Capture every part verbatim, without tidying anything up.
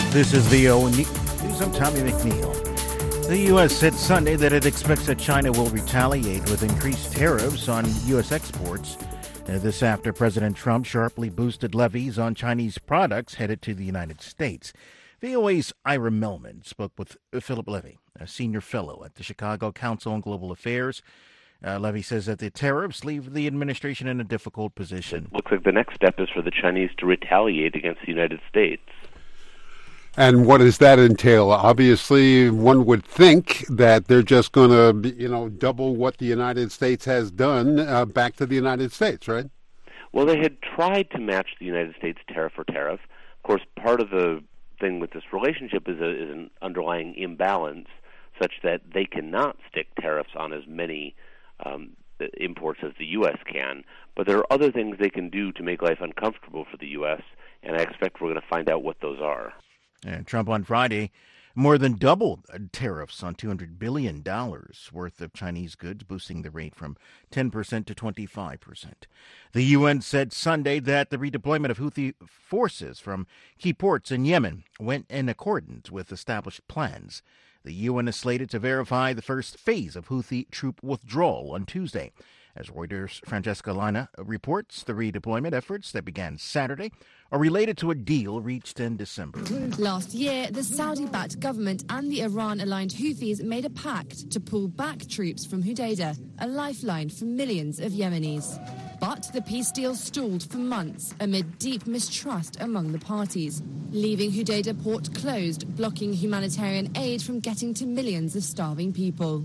This is the O News. I'm Tommy McNeil. The U S said Sunday that it expects that China will retaliate with increased tariffs on U S exports. Uh, this after President Trump sharply boosted levies on Chinese products headed to the United States. V O A's Ira Mellman spoke with Philip Levy, a senior fellow at the Chicago Council on Global Affairs. Uh, Levy says that the tariffs leave the administration in a difficult position. It looks like the next step is for the Chinese to retaliate against the United States. And what does that entail? Obviously, one would think that they're just going to, you know, double what the United States has done uh, back to the United States, right? Well, they had tried to match the United States tariff for tariff. Of course, part of the thing with this relationship is, a, is an underlying imbalance such that they cannot stick tariffs on as many um, imports as the U S can. But there are other things they can do to make life uncomfortable for the U S, and I expect we're going to find out what those are. And Trump on Friday more than doubled tariffs on two hundred billion dollars worth of Chinese goods, boosting the rate from ten percent to twenty-five percent. The U N said Sunday that the redeployment of Houthi forces from key ports in Yemen went in accordance with established plans. The U N is slated to verify the first phase of Houthi troop withdrawal on Tuesday. As Reuters' Francesca Lina reports, the redeployment efforts that began Saturday are related to a deal reached in December. Last year, the Saudi-backed government and the Iran-aligned Houthis made a pact to pull back troops from Hodeidah, a lifeline for millions of Yemenis. But the peace deal stalled for months amid deep mistrust among the parties, leaving Hodeidah port closed, blocking humanitarian aid from getting to millions of starving people.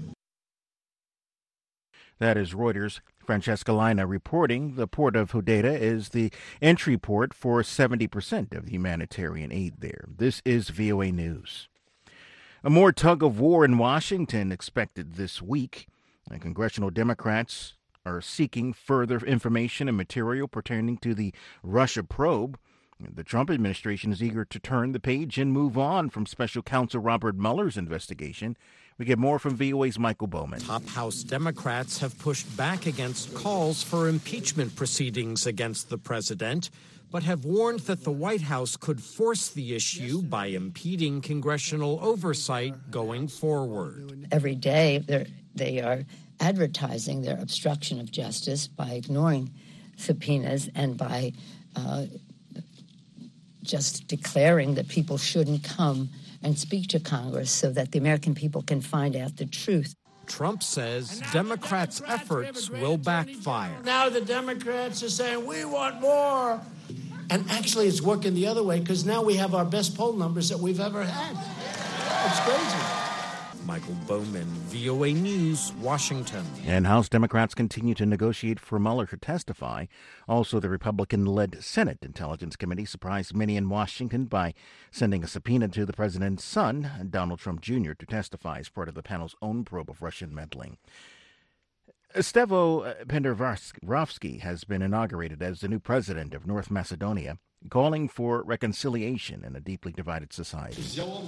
That is Reuters' Francesca Lina reporting. The port of Hodeidah is the entry port for seventy percent of the humanitarian aid there. This is V O A News. A more tug-of-war in Washington expected this week. And congressional Democrats are seeking further information and material pertaining to the Russia probe. The Trump administration is eager to turn the page and move on from Special Counsel Robert Mueller's investigation. We get more from V O A's Michael Bowman. Top House Democrats have pushed back against calls for impeachment proceedings against the president, but have warned that the White House could force the issue by impeding congressional oversight going forward. Every day they are advertising their obstruction of justice by ignoring subpoenas and by uh, just declaring that people shouldn't come and speak to Congress so that the American people can find out the truth. Trump says Democrats' efforts will backfire. Now the Democrats are saying, we want more. And actually it's working the other way because now we have our best poll numbers that we've ever had. It's crazy. Michael Bowman, V O A News, Washington. And House Democrats continue to negotiate for Mueller to testify. Also, the Republican-led Senate Intelligence Committee surprised many in Washington by sending a subpoena to the president's son, Donald Trump Junior, to testify as part of the panel's own probe of Russian meddling. Stevo Penderovsky has been inaugurated as the new president of North Macedonia, calling for reconciliation in a deeply divided society.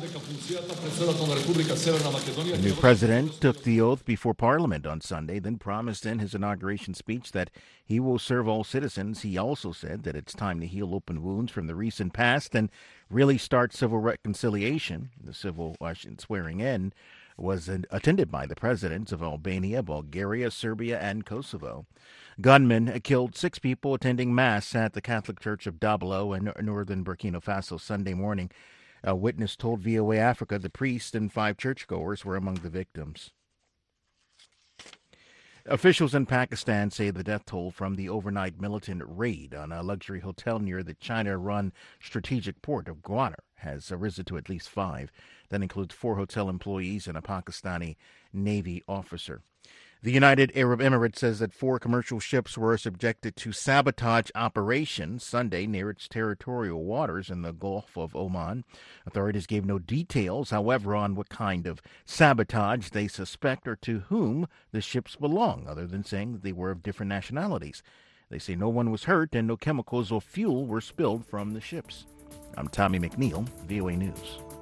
The new president took the oath before Parliament on Sunday, then promised in his inauguration speech that he will serve all citizens. He also said that it's time to heal open wounds from the recent past and really start civil reconciliation. The civil swearing in was attended by the presidents of Albania, Bulgaria, Serbia, and Kosovo. Gunmen killed six people attending Mass at the Catholic Church of Dabolo in northern Burkina Faso Sunday morning. A witness told V O A Africa the priest and five churchgoers were among the victims. Officials in Pakistan say the death toll from the overnight militant raid on a luxury hotel near the China-run strategic port of Gwadar has risen to at least five. That includes four hotel employees and a Pakistani Navy officer. The United Arab Emirates says that four commercial ships were subjected to sabotage operations Sunday near its territorial waters in the Gulf of Oman. Authorities gave no details, however, on what kind of sabotage they suspect or to whom the ships belong, other than saying that they were of different nationalities. They say no one was hurt and no chemicals or fuel were spilled from the ships. I'm Tommy McNeil, V O A News.